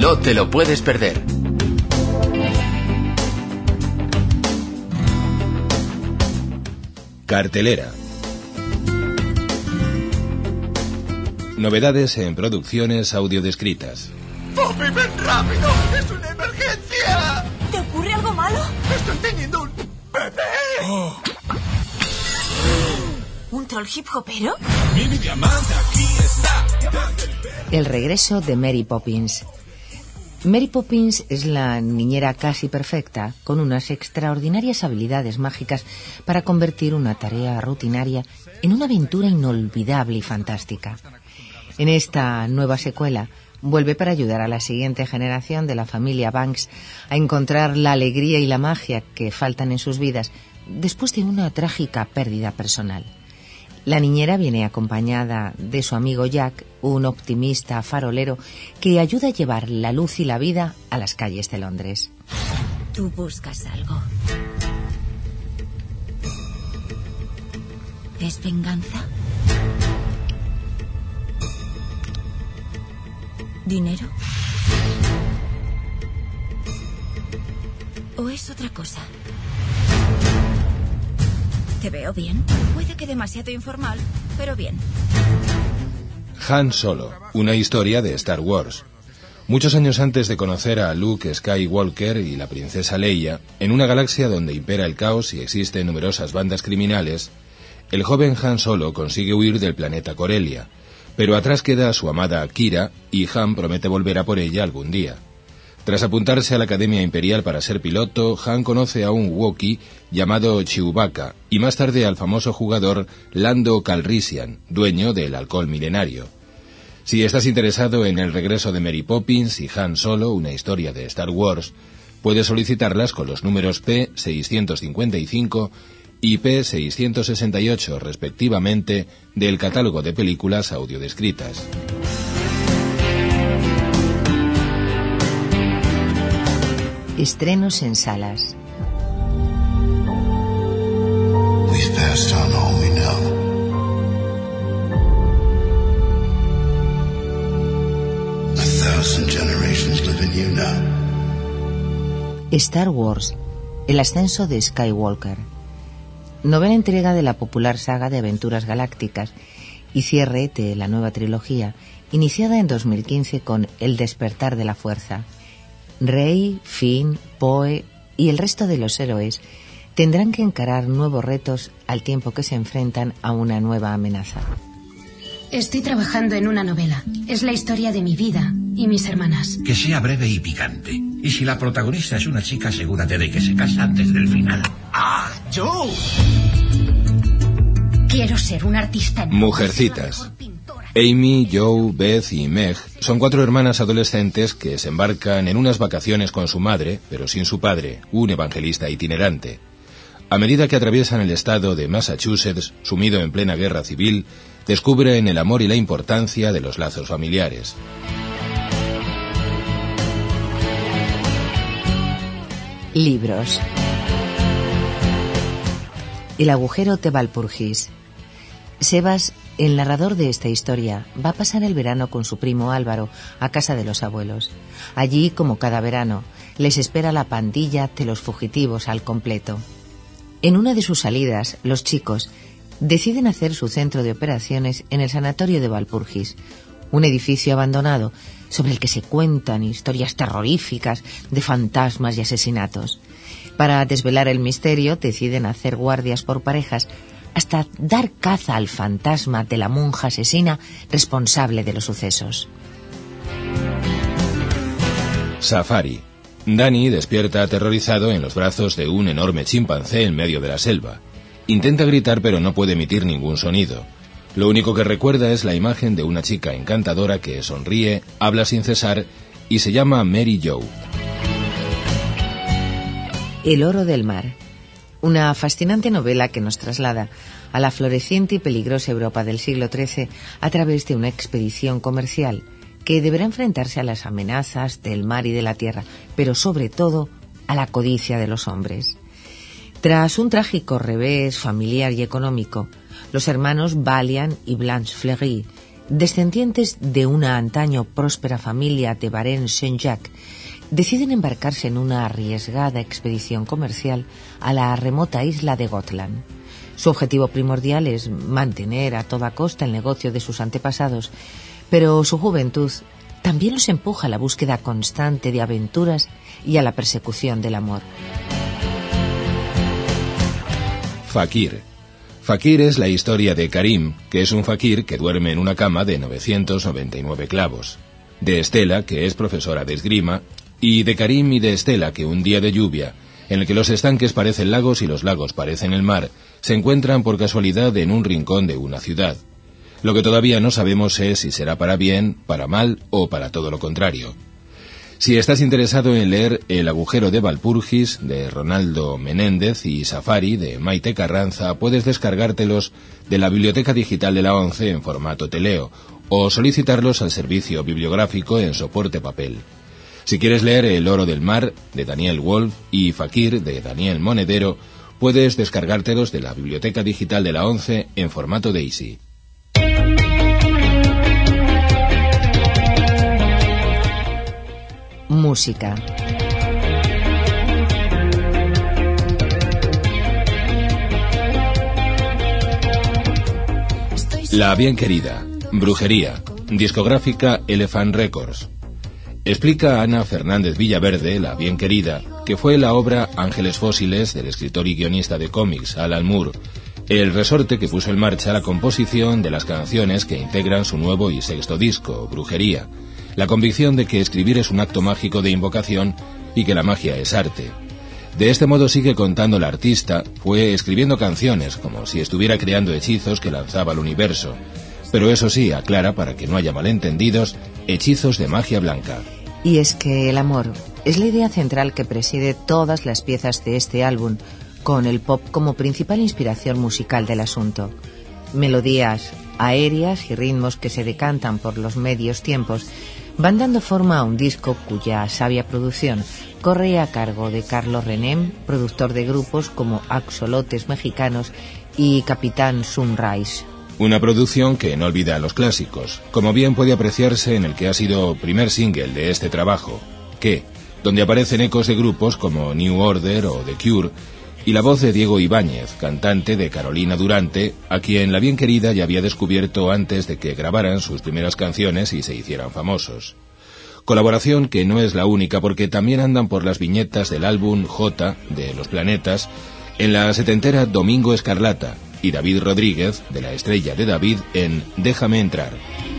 No te lo puedes perder. Cartelera. Novedades en producciones audiodescritas. ¡Poppy, ven rápido! ¡Es una emergencia! ¿Te ocurre algo malo? ¡Estoy teniendo un bebé! Oh. ¿Un troll hip hopero? ¡Mini diamante, aquí está! El regreso de Mary Poppins. Mary Poppins es la niñera casi perfecta, con unas extraordinarias habilidades mágicas para convertir una tarea rutinaria en una aventura inolvidable y fantástica. En esta nueva secuela, vuelve para ayudar a la siguiente generación de la familia Banks a encontrar la alegría y la magia que faltan en sus vidas después de una trágica pérdida personal. La niñera viene acompañada de su amigo Jack, un optimista farolero que ayuda a llevar la luz y la vida a las calles de Londres. Tú buscas algo. ¿Es venganza? ¿Dinero? ¿O es otra cosa? ¿Te veo bien? Puede que demasiado informal, pero bien. Han Solo, una historia de Star Wars. Muchos años antes de conocer a Luke Skywalker y la princesa Leia, en una galaxia donde impera el caos y existen numerosas bandas criminales, el joven Han Solo consigue huir del planeta Corellia, pero atrás queda su amada Kira y Han promete volver a por ella algún día. Tras apuntarse a la Academia Imperial para ser piloto, Han conoce a un Wookiee llamado Chewbacca y más tarde al famoso jugador Lando Calrissian, dueño del alcohol milenario. Si estás interesado en el regreso de Mary Poppins y Han Solo, una historia de Star Wars, puedes solicitarlas con los números P655 y P668 respectivamente del catálogo de películas audiodescritas. Estrenos en salas. We've passed on all we know. A thousand generations live in you now. Star Wars, el ascenso de Skywalker. Novena entrega de la popular saga de aventuras galácticas y cierre de la nueva trilogía, iniciada en 2015 con El despertar de la fuerza. Rey, Finn, Poe y el resto de los héroes tendrán que encarar nuevos retos al tiempo que se enfrentan a una nueva amenaza. Estoy trabajando en una novela. Es la historia de mi vida y mis hermanas. Que sea breve y picante. Y si la protagonista es una chica, asegúrate de que se casa antes del final. ¡Ah, Joe! Quiero ser un artista. Mujercitas. Amy, Joe, Beth y Meg son 4 hermanas adolescentes que se embarcan en unas vacaciones con su madre, pero sin su padre, un evangelista itinerante. A medida que atraviesan el estado de Massachusetts, sumido en plena guerra civil, descubren el amor y la importancia de los lazos familiares. Libros. El agujero de Walpurgis. Sebas, el narrador de esta historia, va a pasar el verano con su primo Álvaro a casa de los abuelos. Allí, como cada verano, les espera la pandilla de los fugitivos al completo. En una de sus salidas, los chicos deciden hacer su centro de operaciones en el sanatorio de Walpurgis, un edificio abandonado sobre el que se cuentan historias terroríficas de fantasmas y asesinatos. Para desvelar el misterio, deciden hacer guardias por parejas hasta dar caza al fantasma de la monja asesina responsable de los sucesos. Safari. Danny despierta aterrorizado en los brazos de un enorme chimpancé en medio de la selva. Intenta gritar pero no puede emitir ningún sonido. Lo único que recuerda es la imagen de una chica encantadora que sonríe, habla sin cesar y se llama Mary Jo. El oro del mar. Una fascinante novela que nos traslada a la floreciente y peligrosa Europa del siglo XIII a través de una expedición comercial que deberá enfrentarse a las amenazas del mar y de la tierra, pero sobre todo a la codicia de los hombres. Tras un trágico revés familiar y económico, los hermanos Valiant y Blanche Fleury descendientes de una antaño próspera familia de Varennes-Saint-Jacques, deciden embarcarse en una arriesgada expedición comercial a la remota isla de Gotland. Su objetivo primordial es mantener a toda costa el negocio de sus antepasados, pero su juventud también los empuja a la búsqueda constante de aventuras y a la persecución del amor. Fakir. Fakir es la historia de Karim, que es un fakir que duerme en una cama de 999 clavos, de Estela, que es profesora de esgrima, y de Karim y de Estela, que un día de lluvia, en el que los estanques parecen lagos y los lagos parecen el mar, se encuentran por casualidad en un rincón de una ciudad. Lo que todavía no sabemos es si será para bien, para mal o para todo lo contrario. Si estás interesado en leer El agujero de Walpurgis, de Ronaldo Menéndez, y Safari, de Maite Carranza, puedes descargártelos de la Biblioteca Digital de la ONCE en formato teleo, o solicitarlos al servicio bibliográfico en soporte papel. Si quieres leer El oro del mar, de Daniel Wolf, y Fakir, de Daniel Monedero, puedes descargártelos de la Biblioteca Digital de la ONCE en formato DAISY. Música. La bien querida, Brujería, discográfica Elephant Records. Explica Ana Fernández Villaverde, La bien querida, que fue la obra Ángeles Fósiles del escritor y guionista de cómics Alan Moore, el resorte que puso en marcha la composición de las canciones que integran su nuevo y sexto disco, Brujería, la convicción de que escribir es un acto mágico de invocación y que la magia es arte. De este modo, sigue contando la artista, fue escribiendo canciones como si estuviera creando hechizos que lanzaba al universo, pero eso sí, aclara para que no haya malentendidos, hechizos de magia blanca. Y es que el amor es la idea central que preside todas las piezas de este álbum, con el pop como principal inspiración musical del asunto. Melodías aéreas y ritmos que se decantan por los medios tiempos van dando forma a un disco cuya sabia producción corre a cargo de Carlos Renem, productor de grupos como Axolotes Mexicanos y Capitán Sunrise. Una producción que no olvida a los clásicos, como bien puede apreciarse en el que ha sido primer single de este trabajo, ¿Qué?, donde aparecen ecos de grupos como New Order o The Cure, y la voz de Diego Ibáñez, cantante de Carolina Durante, a quien la bien querida ya había descubierto antes de que grabaran sus primeras canciones y se hicieran famosos. Colaboración que no es la única, porque también andan por las viñetas del álbum J de Los Planetas, en la setentera Domingo Escarlata, y David Rodríguez, de La Estrella de David, en Déjame entrar.